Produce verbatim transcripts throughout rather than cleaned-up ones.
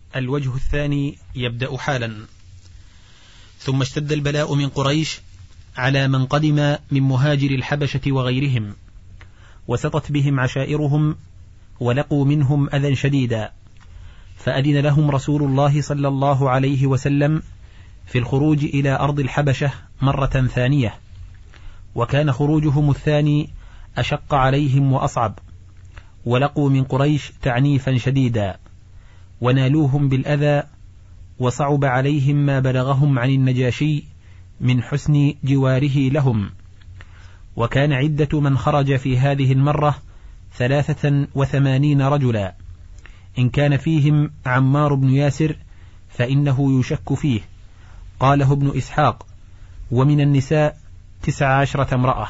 الوجه الثاني يبدأ حالا. ثم اشتد البلاء من قريش على من قدم من مهاجر الحبشة وغيرهم، وسطت بهم عشائرهم ولقوا منهم أذى شديدا، فأذن لهم رسول الله صلى الله عليه وسلم في الخروج إلى أرض الحبشة مرة ثانية، وكان خروجهم الثاني أشق عليهم وأصعب، ولقوا من قريش تعنيفا شديدا ونالوهم بالأذى، وصعب عليهم ما بلغهم عن النجاشي من حسن جواره لهم. وكان عدة من خرج في هذه المرة ثلاثة وثمانين رجلا، إن كان فيهم عمار بن ياسر فإنه يشك فيه، قاله ابن إسحاق، ومن النساء تسع عشرة امرأة.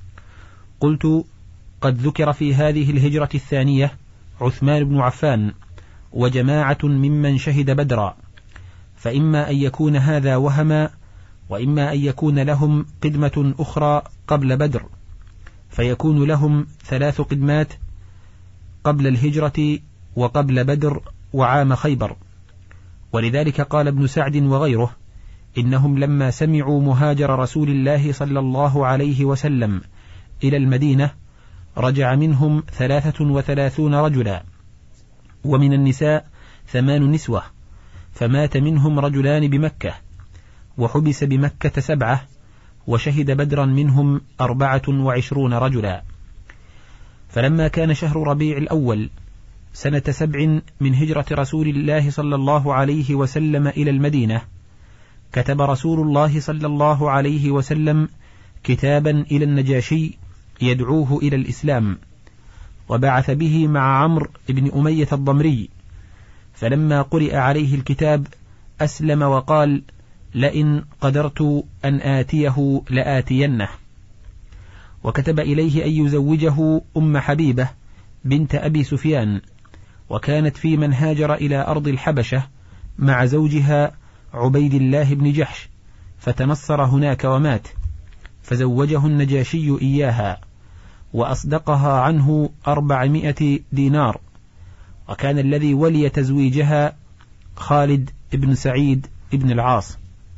قلت: قد ذكر في هذه الهجرة الثانية عثمان بن عفان وجماعة ممن شهد بدرا، فإما أن يكون هذا وهما، وإما أن يكون لهم قدمة أخرى قبل بدر، فيكون لهم ثلاث قدمات قبل الهجرة وقبل بدر وعام خيبر. ولذلك قال ابن سعد وغيره: إنهم لما سمعوا مهاجر رسول الله صلى الله عليه وسلم إلى المدينة رجع منهم ثلاثة وثلاثون رجلا، ومن النساء ثمان نسوة، فمات منهم رجلان بمكة، وحبس بمكة سبعة، وشهد بدرا منهم أربعة وعشرون رجلا. فلما كان شهر ربيع الأول سنة سبع من هجرة رسول الله صلى الله عليه وسلم إلى المدينة، كتب رسول الله صلى الله عليه وسلم كتابا إلى النجاشي يدعوه إلى الإسلام، وبعث به مع عمرو بن أمية الضمري، فلما قرئ عليه الكتاب أسلم وقال: لئن قدرت أن آتيه لآتينه. وكتب إليه أن يزوجه أم حبيبة بنت أبي سفيان، وكانت في من هاجر إلى أرض الحبشة مع زوجها عبيد الله بن جحش، فتنصر هناك ومات، فزوجه النجاشي إياها وأصدقها عنه أربعمائة دينار. وكان الذي ولي تزويجها خالد بن سعيد بن العاص.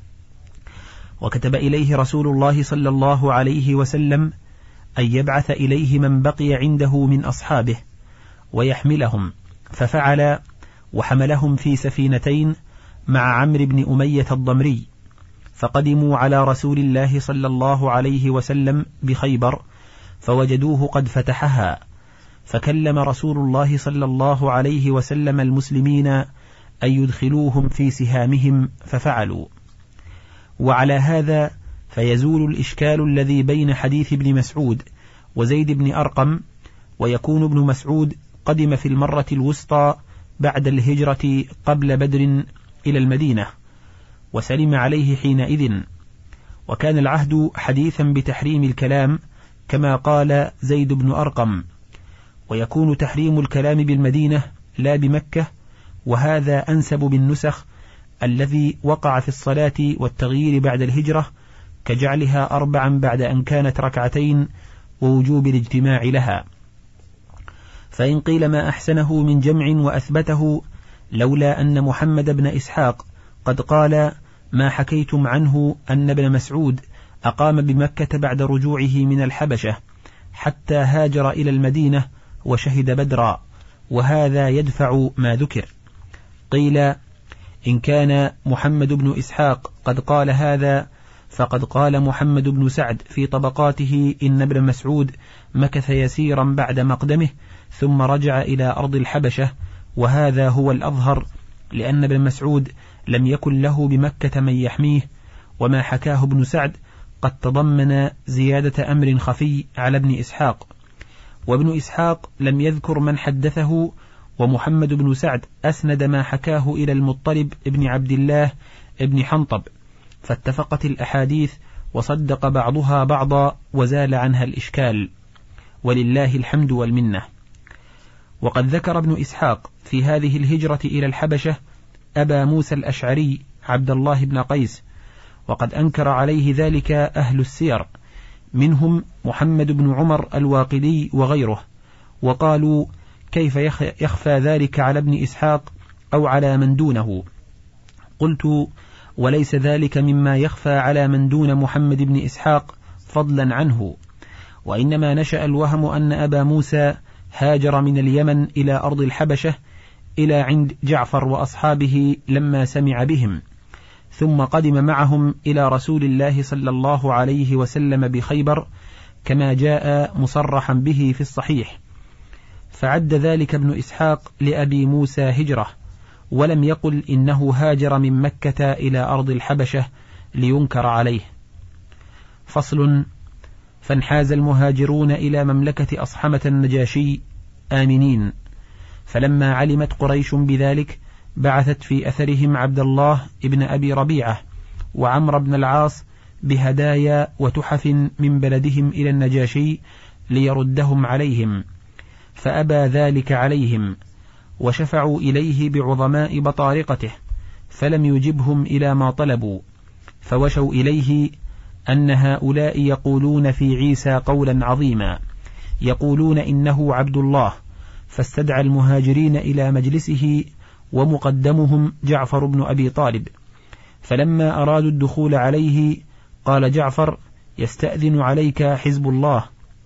وكتب إليه رسول الله صلى الله عليه وسلم أن يبعث إليه من بقي عنده من أصحابه ويحملهم، ففعل، وحملهم في سفينتين مع عمرو بن أمية الضمري، فقدموا على رسول الله صلى الله عليه وسلم بخيبر، فوجدوه قد فتحها، فكلم رسول الله صلى الله عليه وسلم المسلمين أن يدخلوهم في سهامهم، ففعلوا. وعلى هذا فيزول الإشكال الذي بين حديث ابن مسعود وزيد بن أرقم، ويكون ابن مسعود قدم في المرة الوسطى بعد الهجرة قبل بدر إلى المدينة، وسلم عليه حينئذ، وكان العهد حديثا بتحريم الكلام كما قال زيد بن أرقم، ويكون تحريم الكلام بالمدينة لا بمكة، وهذا أنسب بالنسخ الذي وقع في الصلاة والتغيير بعد الهجرة، كجعلها أربعا بعد أن كانت ركعتين، ووجوب الاجتماع لها. فإن قيل ما أحسنه من جمع وأثبته لولا أن محمد بن إسحاق قد قال ما حكيتم عنه أن ابن مسعود أقام بمكة بعد رجوعه من الحبشة حتى هاجر إلى المدينة وشهد بدرا، وهذا يدفع ما ذكر. قيل إن كان محمد بن إسحاق قد قال هذا فقد قال محمد بن سعد في طبقاته إن ابن مسعود مكث يسيرا بعد مقدمه ثم رجع إلى أرض الحبشة، وهذا هو الأظهر، لأن ابن مسعود لم يكن له بمكة من يحميه، وما حكاه ابن سعد قد تضمن زيادة أمر خفي على ابن إسحاق، وابن إسحاق لم يذكر من حدثه، ومحمد بن سعد أسند ما حكاه إلى المطلب ابن عبد الله ابن حنطب، فاتفقت الأحاديث وصدق بعضها بعضا وزال عنها الإشكال، ولله الحمد والمنة. وقد ذكر ابن إسحاق في هذه الهجرة إلى الحبشة أبا موسى الأشعري عبد الله بن قيس، وقد أنكر عليه ذلك أهل السير، منهم محمد بن عمر الواقدي وغيره، وقالوا كيف يخفى ذلك على ابن إسحاق أو على من دونه. قلت: وليس ذلك مما يخفى على من دون محمد بن إسحاق فضلا عنه، وإنما نشأ الوهم أن أبا موسى هاجر من اليمن إلى أرض الحبشة إلى عند جعفر وأصحابه لما سمع بهم، ثم قدم معهم إلى رسول الله صلى الله عليه وسلم بخيبر كما جاء مصرحا به في الصحيح، فعد ذلك ابن إسحاق لأبي موسى هجرة، ولم يقل إنه هاجر من مكة إلى أرض الحبشة لينكر عليه. فصل. فانحاز المهاجرون إلى مملكة أصحمة النجاشي آمنين، فلما علمت قريش بذلك بعثت في أثرهم عبد الله ابن أبي ربيعة وعمر بن العاص بهدايا وتحف من بلدهم إلى النجاشي ليردهم عليهم، فأبى ذلك عليهم، وشفعوا إليه بعظماء بطارقته فلم يجبهم إلى ما طلبوا، فوشوا إليه أن هؤلاء يقولون في عيسى قولا عظيما، يقولون إنه عبد الله، فاستدعى المهاجرين إلى مجلسه ومقدمهم جعفر بن أبي طالب، فلما أرادوا الدخول عليه قال جعفر: يستأذن عليك حزب الله،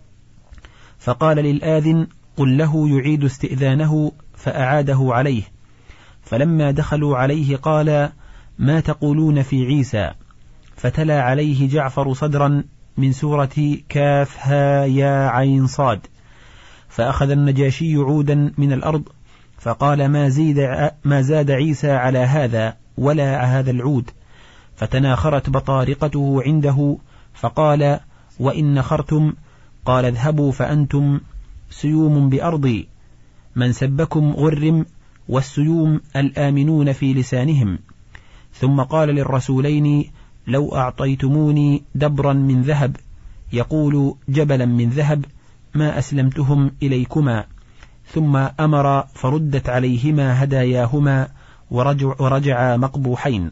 فقال للآذن: قل له يعيد استئذانه، فأعاده عليه، فلما دخلوا عليه قال: ما تقولون في عيسى؟ فتلا عليه جعفر صدرا من سورة كاف ها يا عين صاد، فأخذ النجاشي عودا من الأرض فقال: ما زيد ما زاد عيسى على هذا ولا هذا العود، فتناخرت بطارقته عنده، فقال: وإن نخرتم؟ قال: اذهبوا فأنتم سيوم بأرضي، من سبكم غرم، والسيوم الآمنون في لسانهم. ثم قال للرسولين: لو أعطيتموني دبرا من ذهب يقول جبلا من ذهب ما أسلمتهم إليكما. ثم أمر فردت عليهما هداياهما ورجع ورجعا مقبوحين.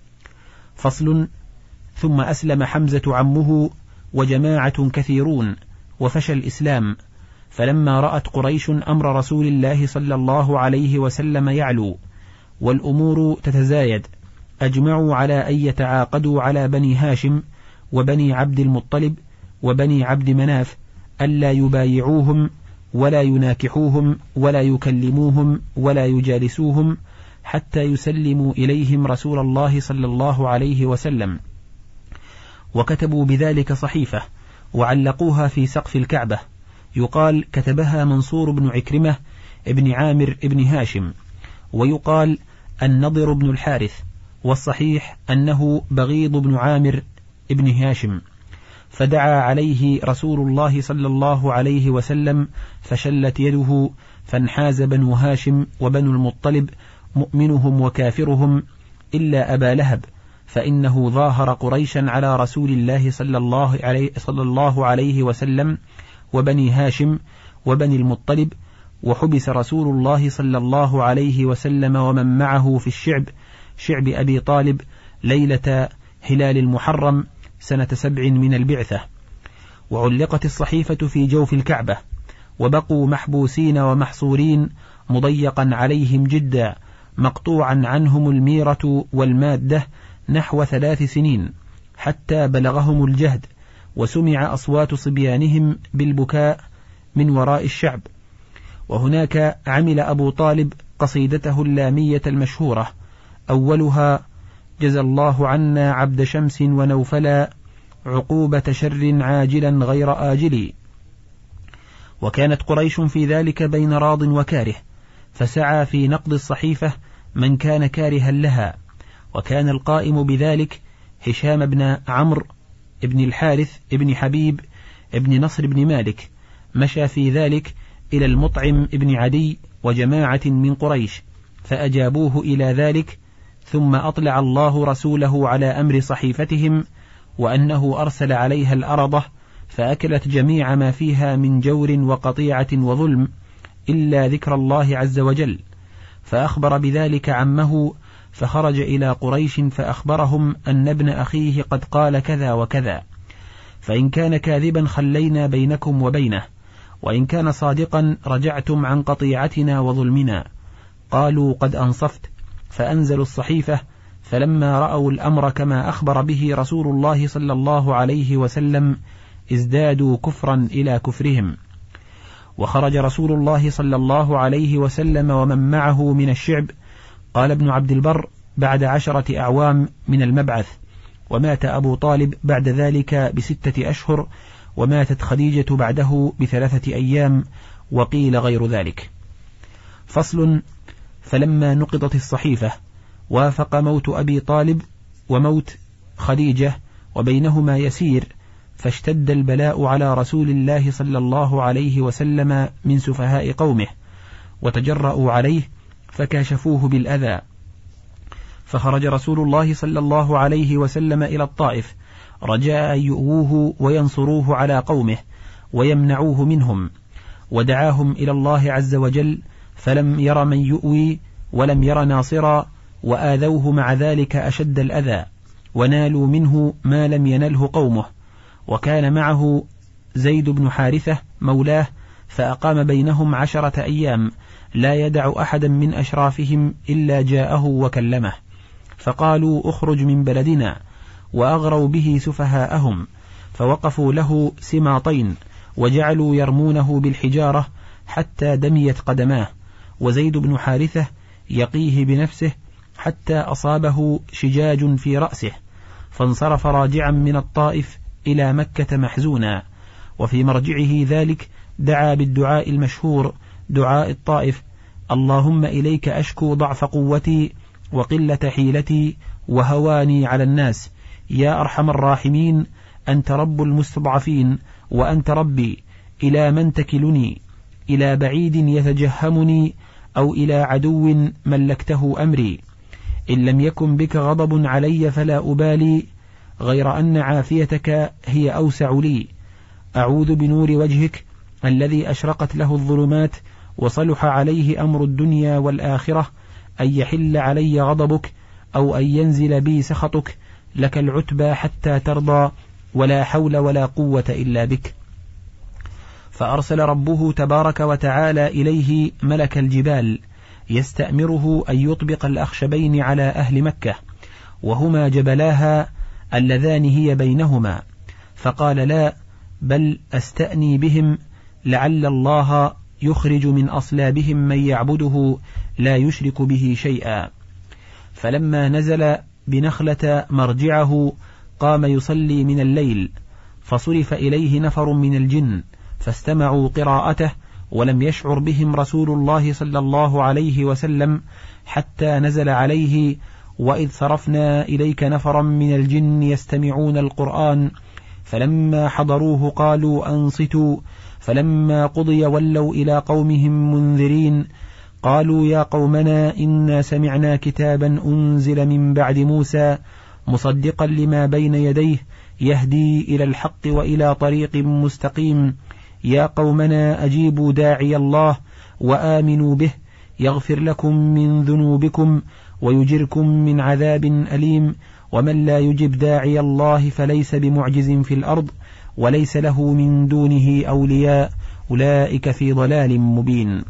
فصل. ثم أسلم حمزة عمه وجماعة كثيرون وفشى الإسلام، فلما رأت قريش أمر رسول الله صلى الله عليه وسلم يعلو والأمور تتزايد، أجمعوا على أن يتعاقدوا على بني هاشم وبني عبد المطلب وبني عبد مناف ألا يبايعوهم ولا يناكحوهم ولا يكلموهم ولا يجالسوهم حتى يسلموا إليهم رسول الله صلى الله عليه وسلم، وكتبوا بذلك صحيفة وعلقوها في سقف الكعبة، يقال كتبها منصور بن عكرمة ابن عامر ابن هاشم، ويقال النضر بن الحارث، والصحيح أنه بغيض بن عامر ابن هاشم. فدعا عليه رسول الله صلى الله عليه وسلم فشلت يده، فانحاز بنو هاشم وبنو المطلب مؤمنهم وكافرهم إلا أبا لهب، فإنه ظاهر قريشا على رسول الله صلى الله عليه, صلى الله عليه وسلم وبني هاشم وبني المطلب، وحبس رسول الله صلى الله عليه وسلم ومن معه في الشعب شعب أبي طالب ليلة هلال المحرم سنة سبع من البعثة، وعلقت الصحيفة في جوف الكعبة، وبقوا محبوسين ومحصورين مضيقا عليهم جدا، مقطوعا عنهم الميرة والمادة نحو ثلاث سنين، حتى بلغهم الجهد، وسمع أصوات صبيانهم بالبكاء من وراء الشعب. وهناك عمل أبو طالب قصيدته اللامية المشهورة، أولها: جزى الله عنا عبد شمس ونوفلا عقوبة شر عاجلا غير آجل. وكانت قريش في ذلك بين راض وكاره، فسعى في نقض الصحيفة من كان كارها لها، وكان القائم بذلك هشام بن عمرو ابن الحارث ابن حبيب ابن نصر بن مالك، مشى في ذلك إلى المطعم ابن عدي وجماعة من قريش فأجابوه إلى ذلك، ثم أطلع الله رسوله على أمر صحيفتهم، وأنه أرسل عليها الأرضة فأكلت جميع ما فيها من جور وقطيعة وظلم إلا ذكر الله عز وجل، فأخبر بذلك عمه، فخرج إلى قريش فأخبرهم أن ابن أخيه قد قال كذا وكذا، فإن كان كاذبا خلينا بينكم وبينه، وإن كان صادقا رجعتم عن قطيعتنا وظلمنا. قالوا قد أنصفت، فأنزلوا الصحيفة، فلما رأوا الأمر كما أخبر به رسول الله صلى الله عليه وسلم ازدادوا كفرا إلى كفرهم. وخرج رسول الله صلى الله عليه وسلم ومن معه من الشعب، قال ابن عبد البر، بعد عشرة أعوام من المبعث، ومات أبو طالب بعد ذلك بستة أشهر، وماتت خديجة بعده بثلاثة أيام، وقيل غير ذلك. فصل. فلما نقضت الصحيفة وافق موت أبي طالب وموت خديجة وبينهما يسير، فاشتد البلاء على رسول الله صلى الله عليه وسلم من سفهاء قومه، وتجرؤوا عليه فكاشفوه بالأذى، فخرج رسول الله صلى الله عليه وسلم إلى الطائف رجاء أن يؤووه وينصروه على قومه ويمنعوه منهم، ودعاهم إلى الله عز وجل، فلم ير من يؤوي ولم ير ناصرا، وآذوه مع ذلك أشد الأذى، ونالوا منه ما لم ينله قومه. وكان معه زيد بن حارثة مولاه، فأقام بينهم عشرة أيام لا يدع أحدا من أشرافهم إلا جاءه وكلمه، فقالوا اخرج من بلدنا، وأغروا به سفهاءهم، فوقفوا له سماطين وجعلوا يرمونه بالحجارة حتى دميت قدماه، وزيد بن حارثة يقيه بنفسه حتى أصابه شجاج في رأسه، فانصرف راجعا من الطائف إلى مكة محزونا. وفي مرجعه ذلك دعا بالدعاء المشهور دعاء الطائف: اللهم إليك أشكو ضعف قوتي وقلة حيلتي وهواني على الناس، يا أرحم الراحمين، أنت رب المستضعفين وأنت ربي، إلى من تكلني؟ إلى بعيد يتجهمني أو إلى عدو ملكته أمري؟ إن لم يكن بك غضب علي فلا أبالي، غير أن عافيتك هي أوسع لي. أعوذ بنور وجهك الذي أشرقت له الظلمات وصلح عليه أمر الدنيا والآخرة أن يحل علي غضبك أو أن ينزل بي سخطك، لك العتبى حتى ترضى، ولا حول ولا قوة إلا بك. فأرسل ربه تبارك وتعالى إليه ملك الجبال يستأمره أن يطبق الأخشبين على أهل مكة، وهما جبلاها اللذان هي بينهما، فقال: لا، بل أستأني بهم، لعل الله يخرج من أصلابهم من يعبده لا يشرك به شيئا. فلما نزل بنخلة مرجعه قام يصلي من الليل، فصرف إليه نفر من الجن فاستمعوا قراءته، ولم يشعر بهم رسول الله صلى الله عليه وسلم حتى نزل عليه: وإذ صرفنا إليك نفرا من الجن يستمعون القرآن فلما حضروه قالوا أنصتوا، فلما قضي ولوا إلى قومهم منذرين، قالوا يا قومنا إنا سمعنا كتابا أنزل من بعد موسى مصدقا لما بين يديه يهدي إلى الحق وإلى طريق مستقيم، يا قومنا أجيبوا داعي الله وآمنوا به يغفر لكم من ذنوبكم ويجركم من عذاب أليم، ومن لا يجب داعي الله فليس بمعجز في الأرض وليس له من دونه أولياء، أولئك في ضلال مبين.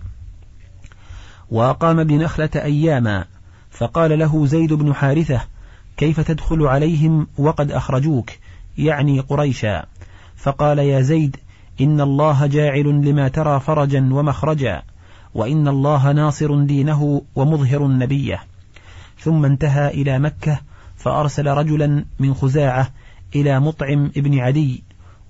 وأقام بنخلة أياما، فقال له زيد بن حارثة: كيف تدخل عليهم وقد أخرجوك؟ يعني قريشا. فقال: يا زيد، إن الله جاعل لما ترى فرجا ومخرجا، وإن الله ناصر دينه ومظهر نبيه. ثم انتهى إلى مكة، فأرسل رجلا من خزاعة إلى مطعم ابن عدي: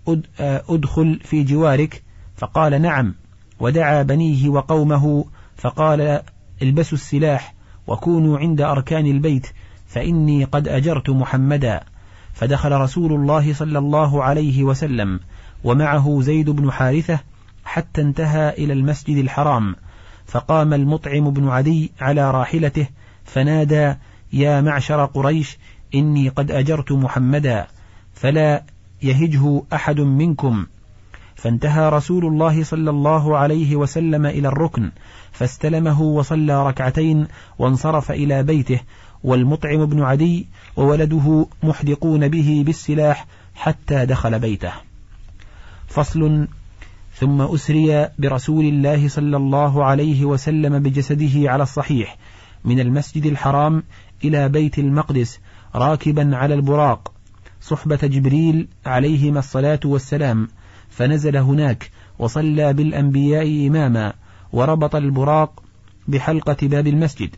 أدخل في جوارك، فقال: نعم. ودعا بنيه وقومه، فقال: البسوا السلاح وكونوا عند أركان البيت، فإني قد أجرت محمدا. فدخل رسول الله صلى الله عليه وسلم ومعه زيد بن حارثة حتى انتهى إلى المسجد الحرام، فقام المطعم بن عدي على راحلته فنادى: يا معشر قريش، إني قد أجرت محمدا، فلا يهجه أحد منكم. فانتهى رسول الله صلى الله عليه وسلم إلى الركن فاستلمه وصلى ركعتين وانصرف إلى بيته، والمطعم بن عدي وولده محدقون به بالسلاح حتى دخل بيته. فصل. ثم أسري برسول الله صلى الله عليه وسلم بجسده على الصحيح من المسجد الحرام إلى بيت المقدس راكبا على البراق صحبة جبريل عليهما الصلاة والسلام، فنزل هناك وصلى بالأنبياء إماما، وربط البراق بحلقة باب المسجد.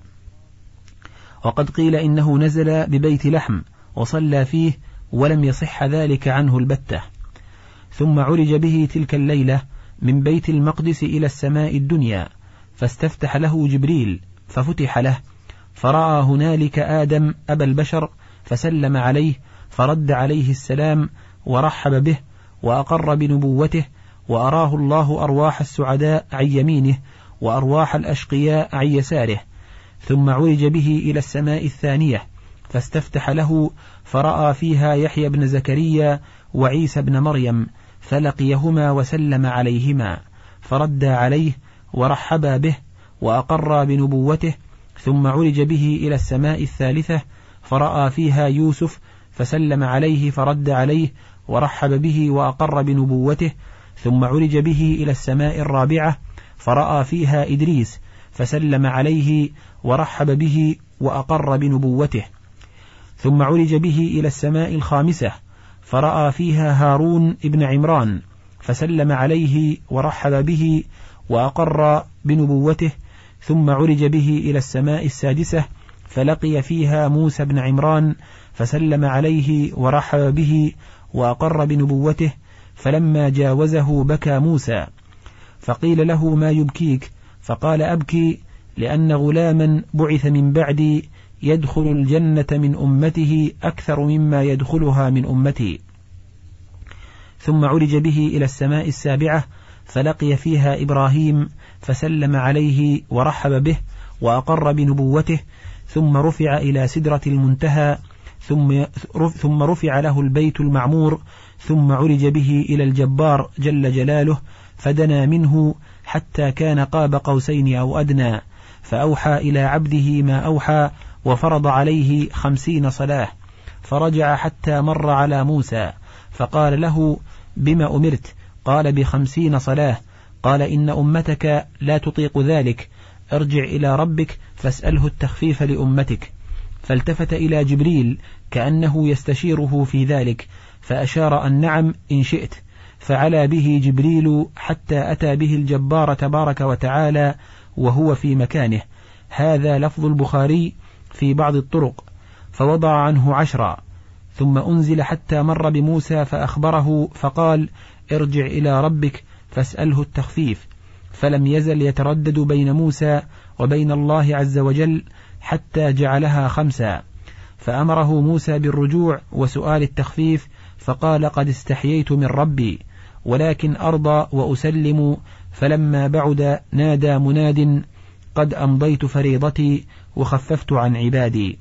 وقد قيل إنه نزل ببيت لحم وصلى فيه، ولم يصح ذلك عنه البتة. ثم عرج به تلك الليلة من بيت المقدس إلى السماء الدنيا، فاستفتح له جبريل ففتح له، فرأى هنالك آدم أبا البشر فسلم عليه، فرد عليه السلام ورحب به وأقر بنبوته، وأراه الله أرواح السعداء عن يمينه وأرواح الأشقياء عن يساره. ثم عرج به إلى السماء الثانية فاستفتح له، فرأى فيها يحيى بن زكريا وعيسى بن مريم، فلقيهما وسلم عليهما، فرد عليه ورحبا به وأقر بنبوته. ثم عرج به إلى السماء الثالثة فرأى فيها يوسف فسلم عليه، فرد عليه ورحب به وأقر بنبوته. ثم عرج به إلى السماء الرابعة فرأى فيها إدريس فسلم عليه ورحب به وأقر بنبوته. ثم عرج به إلى السماء الخامسة فرأى فيها هارون ابن عمران فسلم عليه ورحب به وأقر بنبوته. ثم عرج به إلى السماء السادسة فلقي فيها موسى بن عمران فسلم عليه ورحب به وأقر بنبوته. فلما جاوزه بكى موسى، فقيل له ما يبكيك؟ فقال أبكي لأن غلاما بعث من بعدي يدخل الجنة من أمته أكثر مما يدخلها من أمتي. ثم عرج به إلى السماء السابعة فلقي فيها إبراهيم فسلم عليه ورحب به وأقر بنبوته. ثم رفع إلى سدرة المنتهى، ثم ثم رفع له البيت المعمور. ثم عرج به إلى الجبار جل جلاله فدنا منه حتى كان قاب قوسين أو أدنى، فأوحى إلى عبده ما أوحى، وفرض عليه خمسين صلاة. فرجع حتى مر على موسى فقال له بما أمرت؟ قال بخمسين صلاة. قال إن أمتك لا تطيق ذلك، ارجع إلى ربك فاسأله التخفيف لأمتك. فالتفت إلى جبريل كأنه يستشيره في ذلك، فأشار أن نعم إن شئت. فعلى به جبريل حتى أتى به الجبار تبارك وتعالى وهو في مكانه. هذا لفظ البخاري في بعض الطرق. فوضع عنه عشرا، ثم أنزل حتى مر بموسى فأخبره، فقال ارجع إلى ربك فاسأله التخفيف. فلم يزل يتردد بين موسى وبين الله عز وجل حتى جعلها خمسا. فأمره موسى بالرجوع وسؤال التخفيف، فقال قد استحييت من ربي، ولكن أرضى وأسلم. فلما بعد نادى مناد قد أمضيت فريضتي وخففت عن عبادي.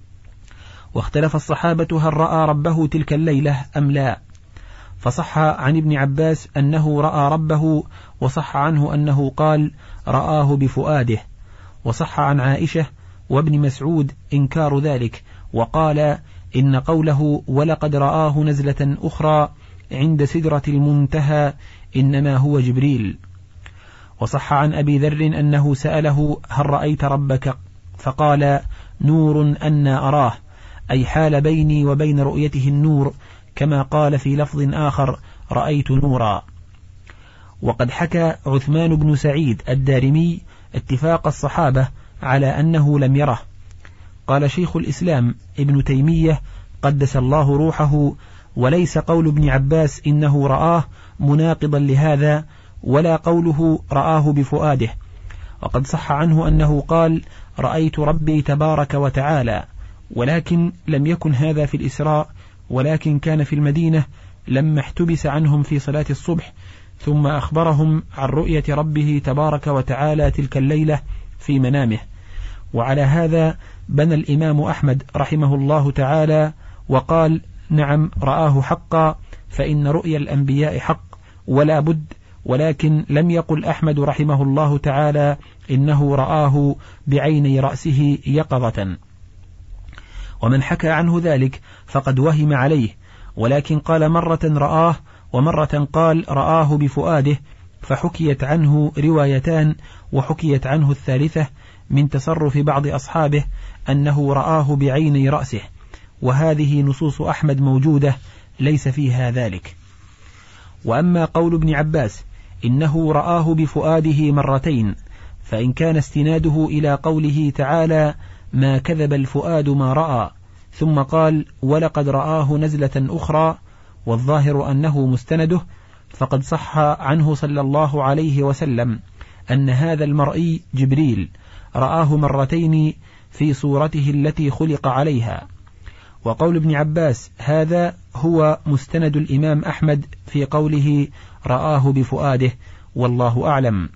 واختلف الصحابة هل رأى ربه تلك الليلة أم لا، فصح عن ابن عباس أنه رأى ربه، وصح عنه أنه قال رآه بفؤاده، وصح عن عائشة وابن مسعود إنكار ذلك، وقال إن قوله ولقد رآه نزلة أخرى عند سدرة المنتهى إنما هو جبريل. وصح عن أبي ذر أنه سأله هل رأيت ربك؟ فقال نور أنا أراه، أي حال بيني وبين رؤيته النور، كما قال في لفظ آخر رأيت نورا. وقد حكى عثمان بن سعيد الدارمي اتفاق الصحابة على أنه لم يره. قال شيخ الإسلام ابن تيمية قدس الله روحه وليس قول ابن عباس إنه رآه مناقضا لهذا، ولا قوله رآه بفؤاده. وقد صح عنه أنه قال رأيت ربي تبارك وتعالى، ولكن لم يكن هذا في الإسراء، ولكن كان في المدينة لما احتبس عنهم في صلاة الصبح، ثم أخبرهم عن رؤية ربه تبارك وتعالى تلك الليلة في منامه. وعلى هذا بنى الإمام أحمد رحمه الله تعالى وقال نعم رآه حقا، فإن رؤيا الأنبياء حق ولا بد، ولكن لم يقل أحمد رحمه الله تعالى إنه رآه بعيني رأسه يقظة. ومن حكى عنه ذلك فقد وهم عليه، ولكن قال مرة رآه ومرة قال رآه بفؤاده، فحكيت عنه روايتان، وحكيت عنه الثالثة من تصرف بعض أصحابه أنه رآه بعيني رأسه، وهذه نصوص أحمد موجودة ليس فيها ذلك. وأما قول ابن عباس إنه رآه بفؤاده مرتين، فإن كان استناده إلى قوله تعالى ما كذب الفؤاد ما رأى، ثم قال ولقد رآه نزلة أخرى، والظاهر أنه مستنده، فقد صح عنه صلى الله عليه وسلم أن هذا المرئي جبريل رآه مرتين في صورته التي خلق عليها. وقول ابن عباس هذا هو مستند الإمام أحمد في قوله رآه بفؤاده، والله أعلم.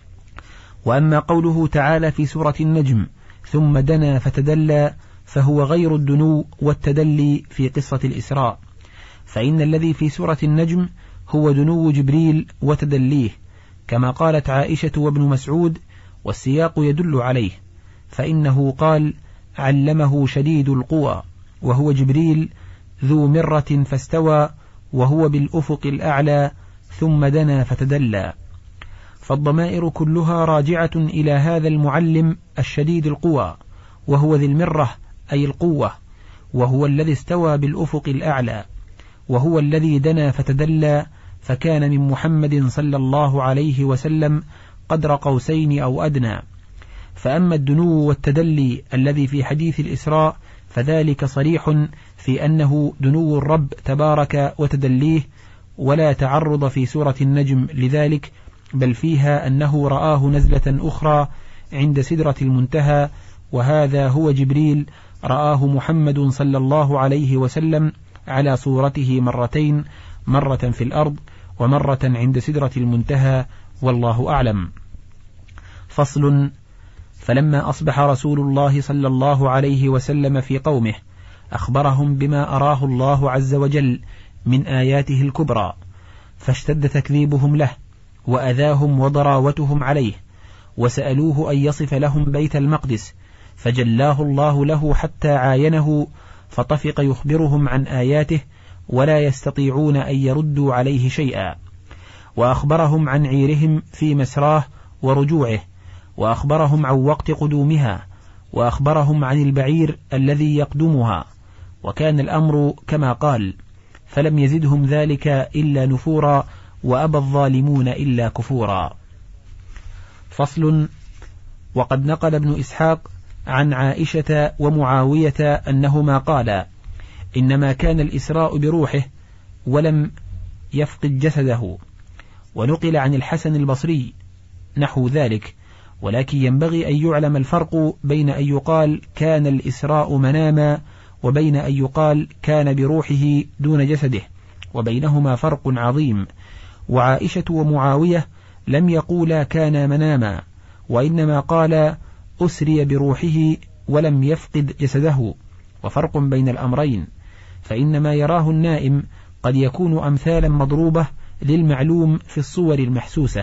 وأما قوله تعالى في سورة النجم ثم دنا فتدلى، فهو غير الدنو والتدلي في قصة الإسراء، فإن الذي في سورة النجم هو دنو جبريل وتدليه، كما قالت عائشة وابن مسعود، والسياق يدل عليه، فإنه قال علمه شديد القوى، وهو جبريل ذو مرة فاستوى وهو بالأفق الأعلى ثم دنا فتدلى. فالضمائر كلها راجعة إلى هذا المعلم الشديد القوى، وهو ذي المرة أي القوة، وهو الذي استوى بالأفق الأعلى، وهو الذي دنا فتدلى، فكان من محمد صلى الله عليه وسلم قدر قوسين أو أدنى. فأما الدنو والتدلي الذي في حديث الإسراء فذلك صريح في أنه دنو الرب تبارك وتدليه، ولا تعرض في سورة النجم لذلك، بل فيها أنه رآه نزلة أخرى عند سدرة المنتهى، وهذا هو جبريل رآه محمد صلى الله عليه وسلم على صورته مرتين، مرة في الأرض ومرة عند سدرة المنتهى، والله أعلم. فصل. فلما أصبح رسول الله صلى الله عليه وسلم في قومه أخبرهم بما أراه الله عز وجل من آياته الكبرى، فاشتد تكذيبهم له وأذاهم وضراوتهم عليه، وسألوه أن يصف لهم بيت المقدس، فجلاه الله له حتى عاينه، فطفق يخبرهم عن آياته ولا يستطيعون أن يردوا عليه شيئا. وأخبرهم عن عيرهم في مسراه ورجوعه، وأخبرهم عن وقت قدومها، وأخبرهم عن البعير الذي يقدمها، وكان الأمر كما قال، فلم يزدهم ذلك إلا نفورا، وأبى الظالمون إلا كفورا. فصل. وقد نقل ابن إسحاق عن عائشة ومعاوية أنهما قالا إنما كان الإسراء بروحه ولم يفقد جسده، ونقل عن الحسن البصري نحو ذلك، ولكن ينبغي أن يعلم الفرق بين أن يقال كان الإسراء مناما وبين أن يقال كان بروحه دون جسده، وبينهما فرق عظيم. وعائشة ومعاوية لم يقولا كان مناما، وإنما قال أسري بروحه ولم يفقد جسده، وفرق بين الأمرين، فإن ما يراه النائم قد يكون أمثالا مضروبة للمعلوم في الصور المحسوسة،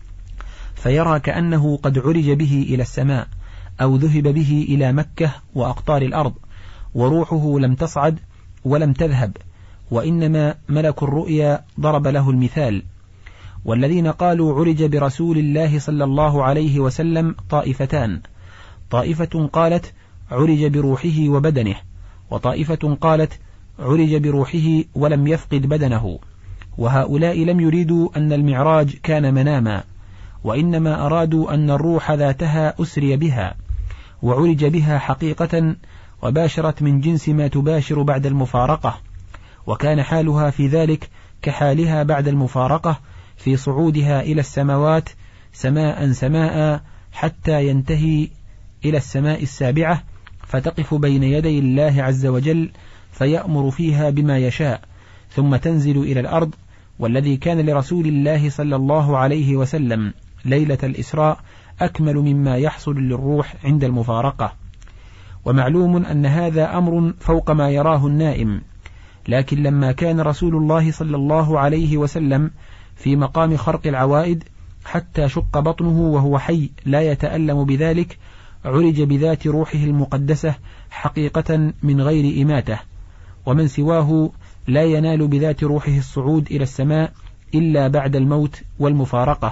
فيرى كأنه قد عرج به إلى السماء أو ذهب به إلى مكة وأقطار الأرض، وروحه لم تصعد ولم تذهب، وإنما ملك الرؤيا ضرب له المثال. والذين قالوا عرج برسول الله صلى الله عليه وسلم طائفتان، طائفة قالت عرج بروحه وبدنه، وطائفة قالت عرج بروحه ولم يفقد بدنه، وهؤلاء لم يريدوا أن المعراج كان مناما، وإنما أرادوا أن الروح ذاتها أسري بها وعرج بها حقيقة، وباشرت من جنس ما تباشر بعد المفارقة، وكان حالها في ذلك كحالها بعد المفارقة في صعودها إلى السماوات سماء سماء حتى ينتهي إلى السماء السابعة، فتقف بين يدي الله عز وجل فيأمر فيها بما يشاء، ثم تنزل إلى الأرض. والذي كان لرسول الله صلى الله عليه وسلم ليلة الإسراء أكمل مما يحصل للروح عند المفارقة. ومعلوم أن هذا أمر فوق ما يراه النائم، لكن لما كان رسول الله صلى الله عليه وسلم في مقام خرق العوائد حتى شق بطنه وهو حي لا يتألم بذلك، عرج بذات روحه المقدسة حقيقة من غير إماتة، ومن سواه لا ينال بذات روحه الصعود إلى السماء إلا بعد الموت والمفارقة،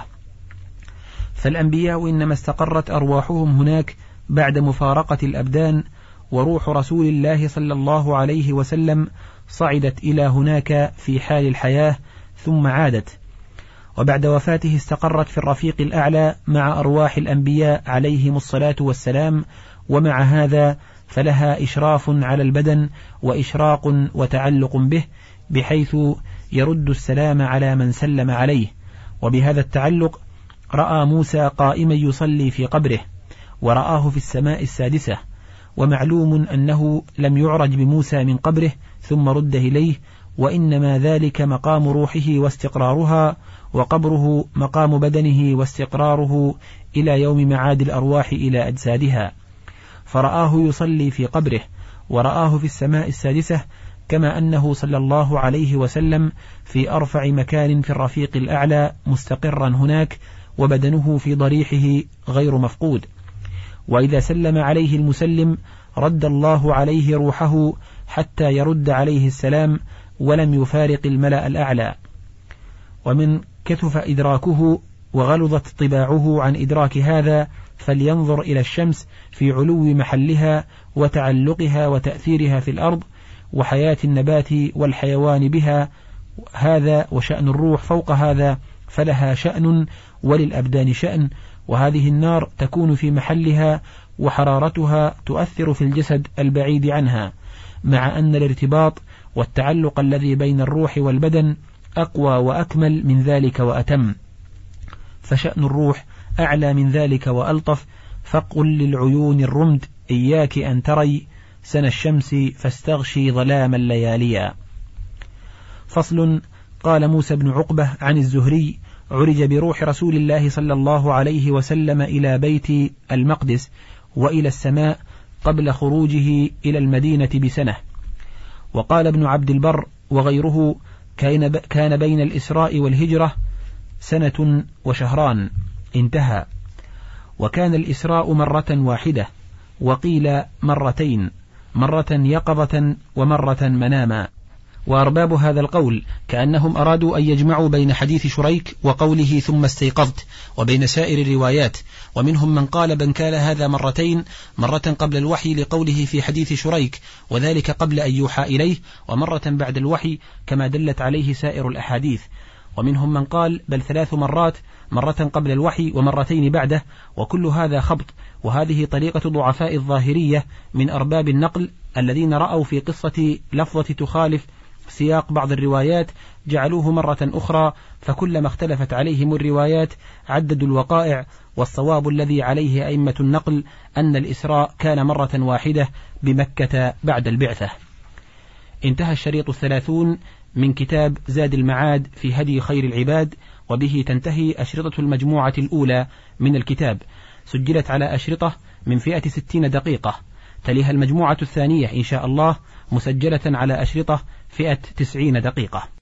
فالأنبياء إنما استقرت أرواحهم هناك بعد مفارقة الأبدان، وروح رسول الله صلى الله عليه وسلم صعدت إلى هناك في حال الحياة ثم عادت، وبعد وفاته استقرت في الرفيق الأعلى مع أرواح الأنبياء عليهم الصلاة والسلام، ومع هذا فلها إشراف على البدن وإشراق وتعلق به، بحيث يرد السلام على من سلم عليه. وبهذا التعلق رأى موسى قائما يصلي في قبره، ورآه في السماء السادسة، ومعلوم أنه لم يعرج بموسى من قبره ثم رد إليه، وإنما ذلك مقام روحه واستقرارها، وقبره مقام بدنه واستقراره إلى يوم معاد الأرواح إلى أجسادها، فرآه يصلي في قبره ورآه في السماء السادسة، كما أنه صلى الله عليه وسلم في أرفع مكان في الرفيق الأعلى مستقرا هناك، وبدنه في ضريحه غير مفقود. وإذا سلم عليه المسلم رد الله عليه روحه حتى يرد عليه السلام، ولم يفارق الملأ الأعلى. ومن كثف إدراكه وغلظت طباعه عن إدراك هذا فلينظر إلى الشمس في علو محلها وتعلقها وتأثيرها في الأرض وحياة النبات والحيوان بها، هذا وشأن الروح فوق هذا، فلها شأن وللأبدان شأن، وهذه النار تكون في محلها وحرارتها تؤثر في الجسد البعيد عنها، مع أن الارتباط والتعلق الذي بين الروح والبدن أقوى وأكمل من ذلك وأتم، فشأن الروح أعلى من ذلك وألطف. فقل للعيون الرمد إياك أن تري سن الشمس فاستغشي ظلام اللياليا. فصل. قال موسى بن عقبة عن الزهري: عرج بروح رسول الله صلى الله عليه وسلم إلى بيت المقدس وإلى السماء قبل خروجه إلى المدينة بسنة. وقال ابن عبد البر وغيره: كان بين الإسراء والهجرة سنة وشهران. انتهى. وكان الإسراء مرة واحدة، وقيل مرتين، مرة يقظة ومرة مناما. وأرباب هذا القول كأنهم أرادوا أن يجمعوا بين حديث شريك وقوله ثم استيقظت وبين سائر الروايات، ومنهم من قال بل كان هذا مرتين، مرة قبل الوحي لقوله في حديث شريك وذلك قبل أن يوحى إليه، ومرة بعد الوحي كما دلت عليه سائر الأحاديث. ومنهم من قال بل ثلاث مرات، مرة قبل الوحي ومرتين بعده، وكل هذا خبط. وهذه طريقة ضعفاء الظاهرية من أرباب النقل الذين رأوا في قصة لفظة تخالف سياق بعض الروايات جعلوه مرة أخرى، فكلما اختلفت عليهم الروايات عددوا الوقائع. والصواب الذي عليه أئمة النقل أن الإسراء كان مرة واحدة بمكة بعد البعثة. انتهى الشريط الثلاثون من كتاب زاد المعاد في هدي خير العباد، وبه تنتهي أشرطة المجموعة الأولى من الكتاب، سجلت على أشرطة من فئة ستين دقيقة. تليها المجموعة الثانية إن شاء الله مسجلة على أشرطة فئة تسعين دقيقة.